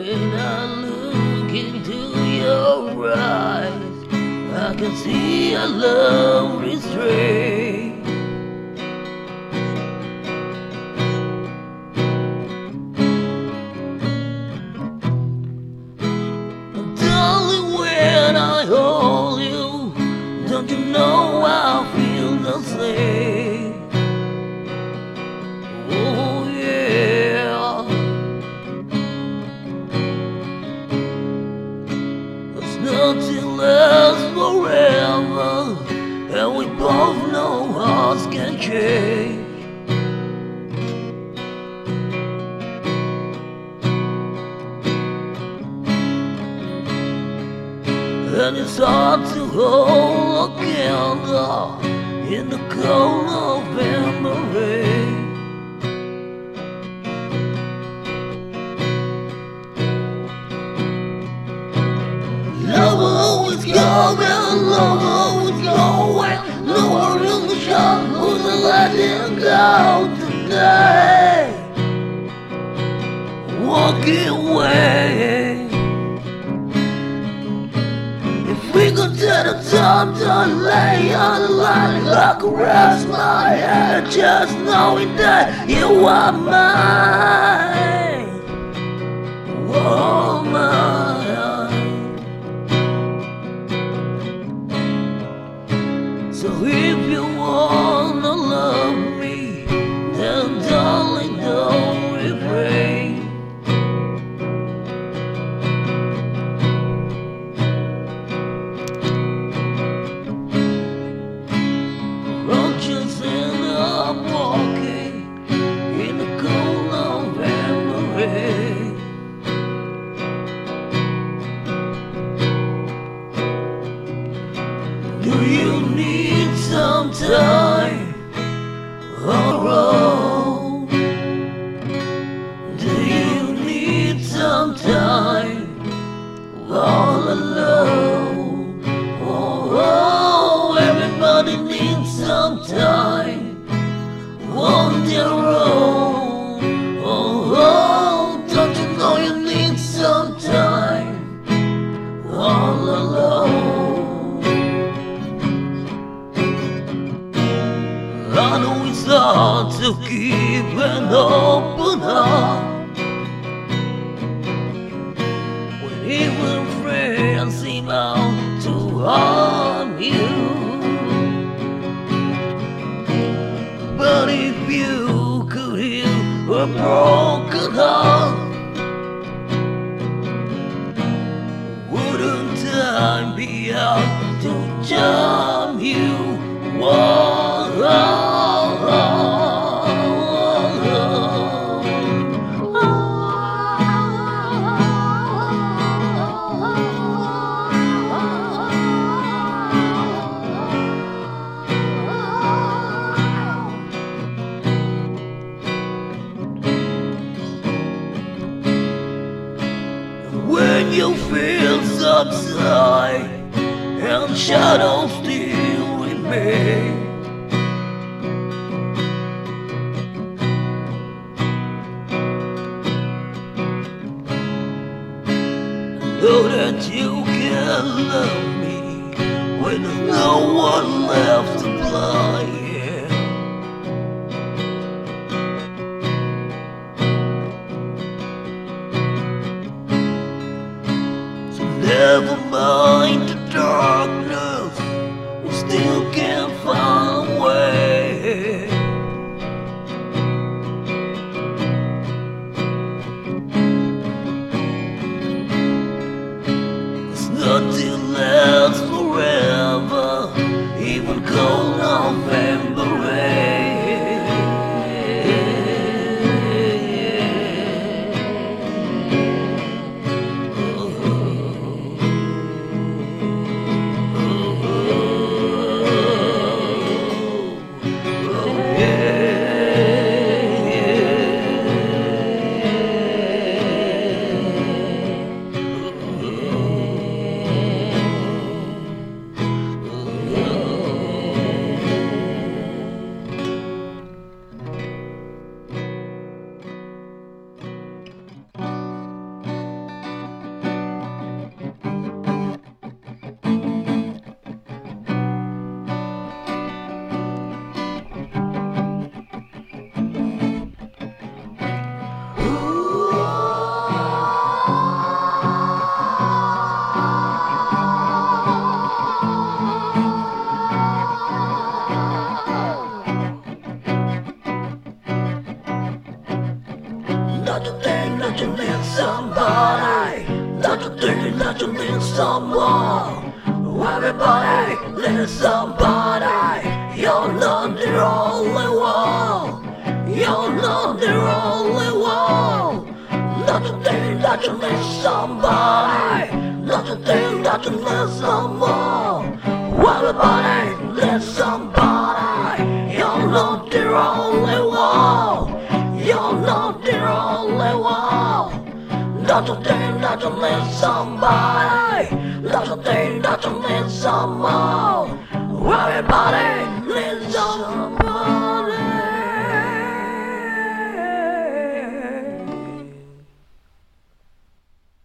When I look into your eyes, I can see a love restrained. Darling, when I hold you, don't you know I feel the same? Oh yeah, cause nothing lasts forever, and we both know hearts can change. And it's hard to hold a candle in the cold November rain. Love will always go and love will always go and no one in the shop who's letting go today. Walking away. If we could take the time to lay on the line, I could rest my head just knowing that you are mine. Oh, mine. So if you wanna love me, then darling, don't refrain. Roaches in the walking in the cold November rain. Do you need some time on the road? Do you need some time all alone? Oh, everybody needs some time on their own. Oh, don't you know you need some time all alone? I know it's hard to keep an open heart when even friends seem out to harm you. But if you could heal a broken heart, wouldn't time be out to charm you? Whoa. When you feel subside and shadows still remain, know that you can love me when there's no one left to blind. Never mind the darkness, we still can't find a way. Cause nothing lasts forever, even cold November rain. that you need someone. Everybody needs somebody. You're not the only one. You're not the only one. Not to think that you need somebody. Not to think that you need someone. Everybody needs somebody. You're not the only one. You're not the only one. Not to think that you need somebody. Not to think that you need someone. Everybody needs someone.